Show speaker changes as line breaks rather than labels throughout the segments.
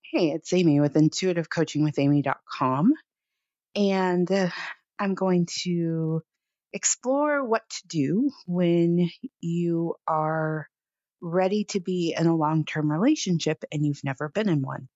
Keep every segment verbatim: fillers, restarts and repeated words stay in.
Hey, it's Amy with intuitive coaching with amy dot com. And uh, I'm going to explore what to do when you are ready to be in a long term relationship and you've never been in one.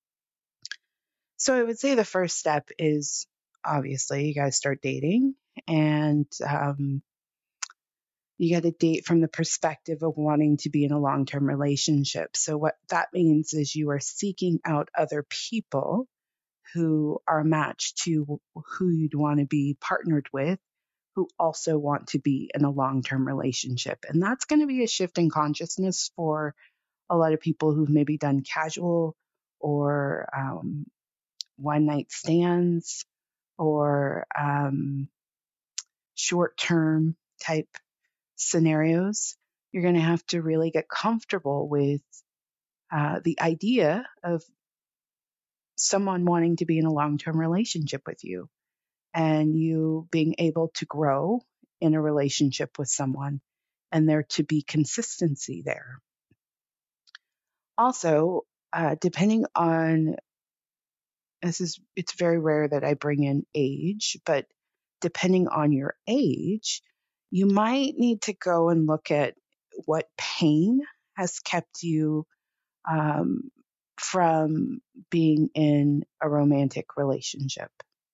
So I would say the first step is obviously you got to start dating, and um, you got to date from the perspective of wanting to be in a long term relationship. So, what that means is you are seeking out other people who are a match to who you'd want to be partnered with, who also want to be in a long term relationship. And that's going to be a shift in consciousness for a lot of people who've maybe done casual or um, one night stands or um, short term type scenarios. You're going to have to really get comfortable with uh, the idea of someone wanting to be in a long term relationship with you, and you being able to grow in a relationship with someone and there to be consistency there. Also, uh, depending on this is it's very rare that I bring in age, but depending on your age, you might need to go and look at what pain has kept you um, from being in a romantic relationship.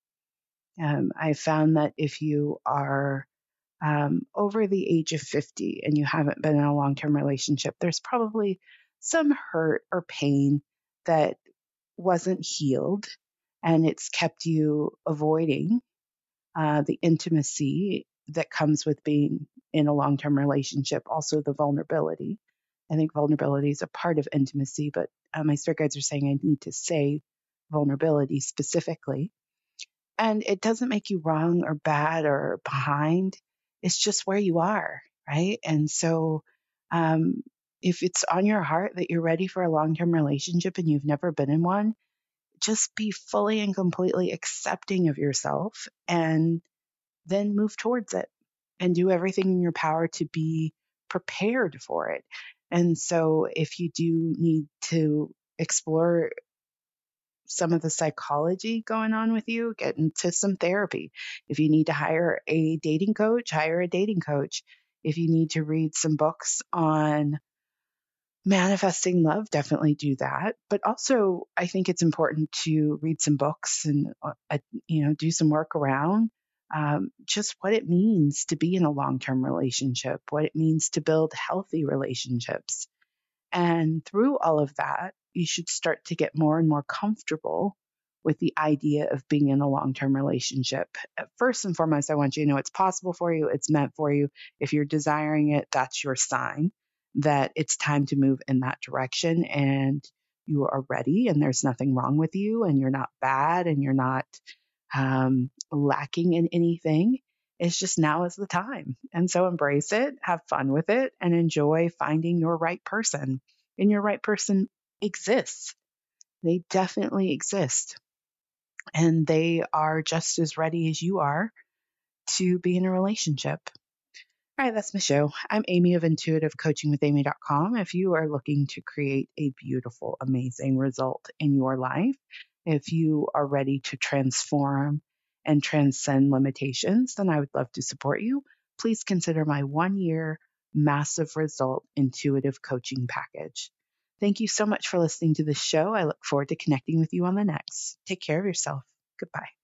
Um, I found that if you are um, over the age of fifty and you haven't been in a long term relationship, there's probably some hurt or pain that wasn't healed, and it's kept you avoiding uh, the intimacy that comes with being in a long term relationship, also the vulnerability. I think vulnerability is a part of intimacy, but uh, my spirit guides are saying I need to say vulnerability specifically. And it doesn't make you wrong or bad or behind. It's just where you are, right? And so, um, if it's on your heart that you're ready for a long term relationship and you've never been in one, just be fully and completely accepting of yourself and then move towards it and do everything in your power to be prepared for it. And so, if you do need to explore some of the psychology going on with you, get into some therapy. If you need to hire a dating coach, hire a dating coach. If you need to read some books on manifesting love, definitely do that. But also, I think it's important to read some books and, uh, you know, do some work around um, just what it means to be in a long-term relationship, what it means to build healthy relationships. And through all of that, you should start to get more and more comfortable with the idea of being in a long term relationship. First and foremost, I want you to know it's possible for you, it's meant for you. If you're desiring it, that's your sign that it's time to move in that direction and you are ready and there's nothing wrong with you and you're not bad and you're not um, lacking in anything. It's just now is the time. And so embrace it, have fun with it, and enjoy finding your right person. And your right person exists. They definitely exist. And they are just as ready as you are to be in a relationship. All right, that's my show. I'm Amy of intuitive coaching with amy dot com. If you are looking to create a beautiful, amazing result in your life, if you are ready to transform and transcend limitations, then I would love to support you. Please consider my one year massive result intuitive coaching package. Thank you so much for listening to this show. I look forward to connecting with you on the next. Take care of yourself. Goodbye.